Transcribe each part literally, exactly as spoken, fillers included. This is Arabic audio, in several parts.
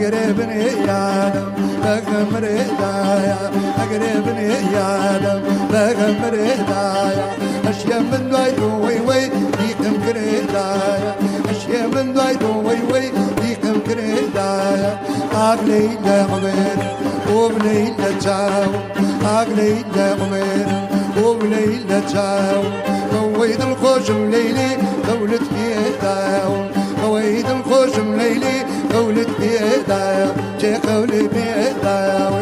أقربني يا دم بغمر هدايا أقربني يا دم بغمر هدايا أشياء من دويدو وي وي ديكم كرهدايا أشياء من دويدو وي وي ديكم كرهدايا أغلي لغمر وبلي لجاو أغلي لغمر وبلي لجاو قويد الخوش مليلي قولت بيداو قويد الخوش مليلي قولت بيداو جي قولي بيداو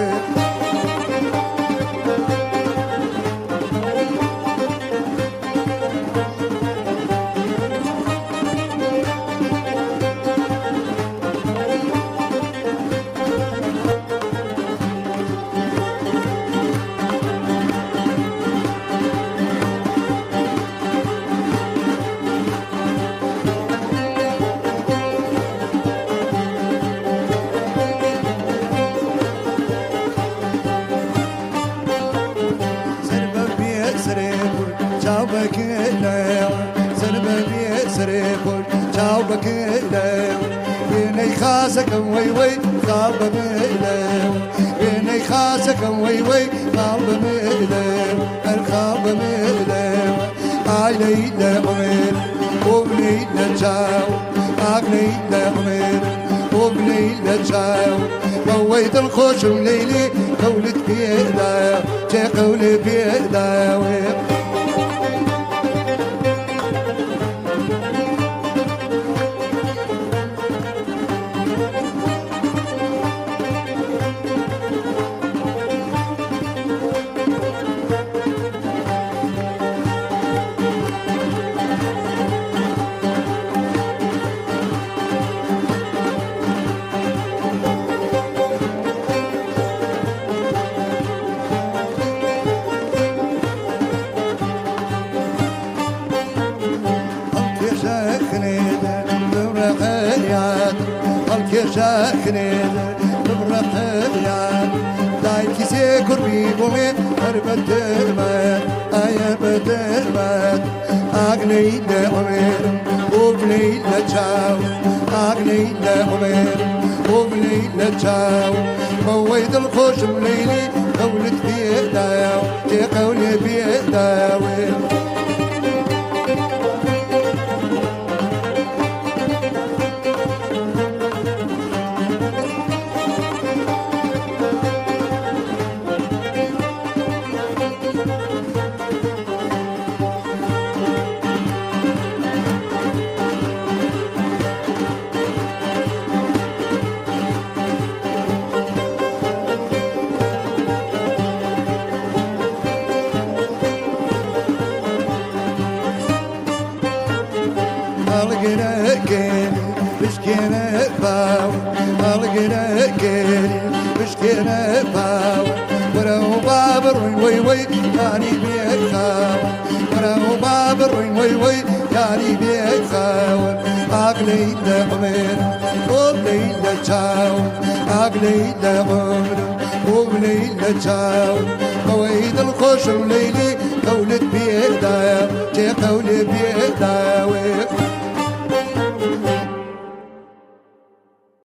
بيني خاسك وي وي خاب ميلو بيني خاسك وي وي خاب ميلو الخاب ميلو عيلي لغمير وبني لجاو عقلي لغمير وبني لجاو قويت الخوش وليلي قولت بيدا جي قولي بيدا شاخنين ببرق اليان دايكي سيكر بيبومي هربت المات آيا بدرمات أغني لعمير وبني لجاو أغني لعمير وبني لجاو مويد الخوش مليلي قولت بيداو جي قولي بيداو وي وي يعني بيك خاون وراه بابر وي وي يعني بيك خاون عقلي لغمر وبلي لجاون عقلي لغمر وبلي لجاون قويد الخوش وليلي قولت بيداو جي قولي بيداو